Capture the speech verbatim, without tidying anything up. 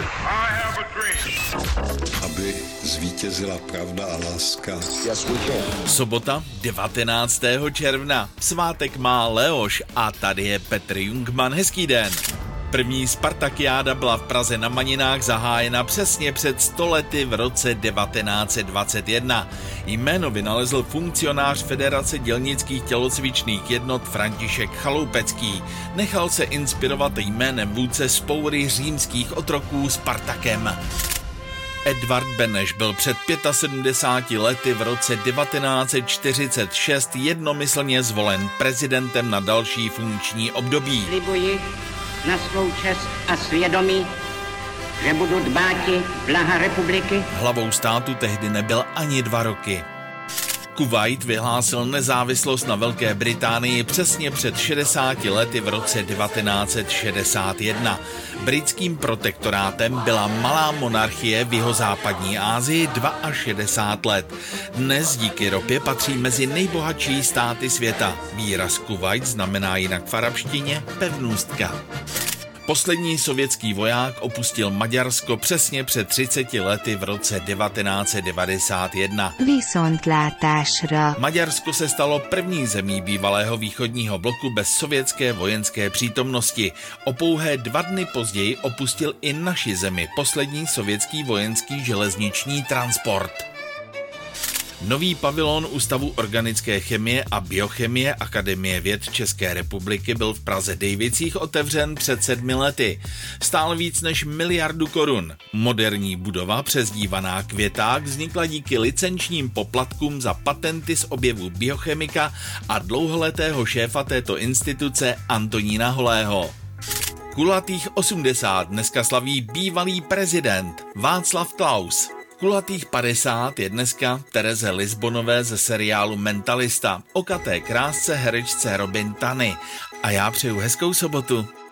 Aby zvítězila pravda a láska. Sobota devatenáctého června. Svátek má Leoš a tady je Petr Jungmann. Hezký den. První Spartakiáda byla v Praze na Maninách zahájena přesně před sto lety v roce devatenáct set dvacet jedna. Jméno vynalezl funkcionář Federace dělnických tělocvičných jednot František Chaloupecký. Nechal se inspirovat jménem vůdce vzpoury římských otroků Spartakem. Edvard Beneš byl před sedmdesáti pěti lety v roce devatenáct set čtyřicet šest jednomyslně zvolen prezidentem na další funkční období. Slibuji na svou čest a svědomí, že budu dbáti blaha republiky. Hlavou státu tehdy nebyl ani dva roky. Kuvajt vyhlásil nezávislost na Velké Británii přesně před šedesáti lety v roce devatenáct set šedesát jedna. Britským protektorátem byla malá monarchie v jihozápadní Asii šedesát dva let. Dnes díky ropě patří mezi nejbohatší státy světa. Výraz Kuvajt znamená jinak v arabštině pevnůstka. Poslední sovětský voják opustil Maďarsko přesně před třiceti lety v roce devatenáct set devadesát jedna. Viszontlátásra. Maďarsko se stalo první zemí bývalého východního bloku bez sovětské vojenské přítomnosti. O pouhé dva dny později opustil i naši zemi poslední sovětský vojenský železniční transport. Nový pavilon Ústavu organické chemie a biochemie Akademie věd České republiky byl v Praze Dejvicích otevřen před sedmi lety. Stál víc než miliardu korun. Moderní budova, přezdívaná Květák, vznikla díky licenčním poplatkům za patenty z objevů biochemika a dlouholetého šéfa této instituce Antonína Holého. Kulatých osmdesát dneska slaví bývalý prezident Václav Klaus. Kulatých padesát je dneska Tereze Lisbonové ze seriálu Mentalista, okaté krásce herečce Robin Tunney. A já přeju hezkou sobotu.